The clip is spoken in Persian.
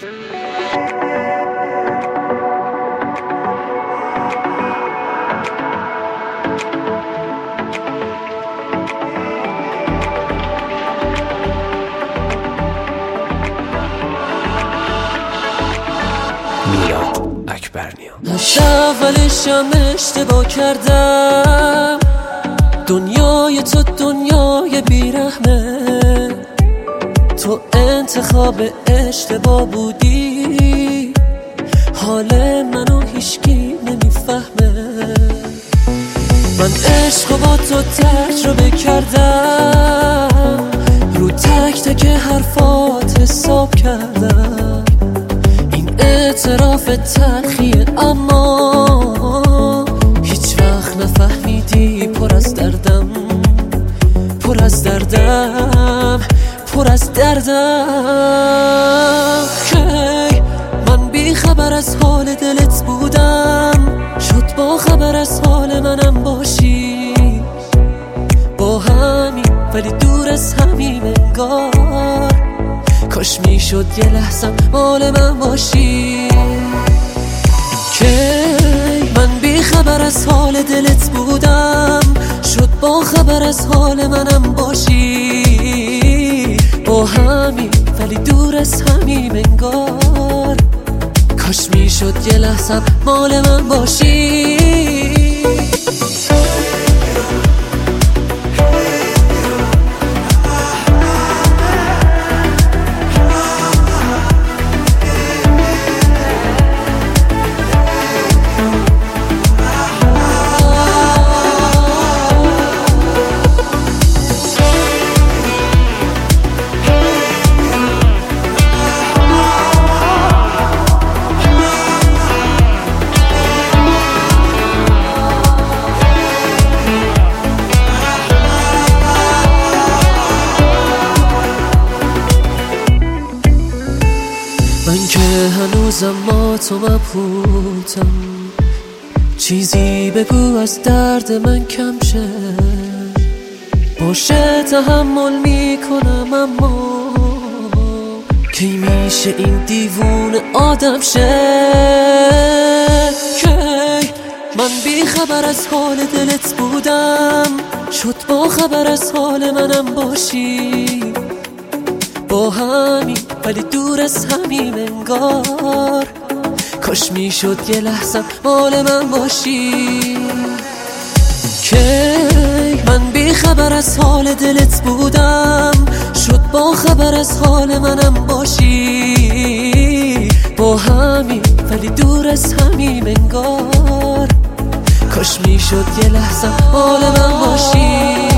مش اولشم اشتباه کردم، دنیای تو دنیای بیرحمه، تو انتخاب اشتباه بودی، حال منو هیچکی نمیفهمه. من عشق با تو تجربه کردم، رو تک تک حرفات حساب کردم، اعتراف تلخیه اما هیچ وقت نفهمیدی پر از دردم، پر از دردم، پر از دردم. کی من بی خبر از حال دلت بودم، شد با خبر از حال منم باشی، با همین ولی دور از همین انگار، کاش میشد یه لحظه مال من باشی. که من بی خبر از حال دلت بودم، شد با خبر از حال منم باشی، با همین ولی دور از همین انگار، کاش میشد یه لحظه مال من باشی. من که هنوزم ما تو مبهوتم، چیزی بگو از درد من کم شه، باشه تحمل میکنم اما کی میشه این دیوونه آدم شه. کی من بی خبر از حال دلت بودم، شد با خبر از حال منم باشی، با همین ولی دور از همین انگار، کاش میشد یه لحظه مال من باشی. که من بی خبر از حال دلت بودم، شد با خبر از حال منم باشی، با همین ولی دور از همین انگار، کاش میشد یه لحظه مال من باشی.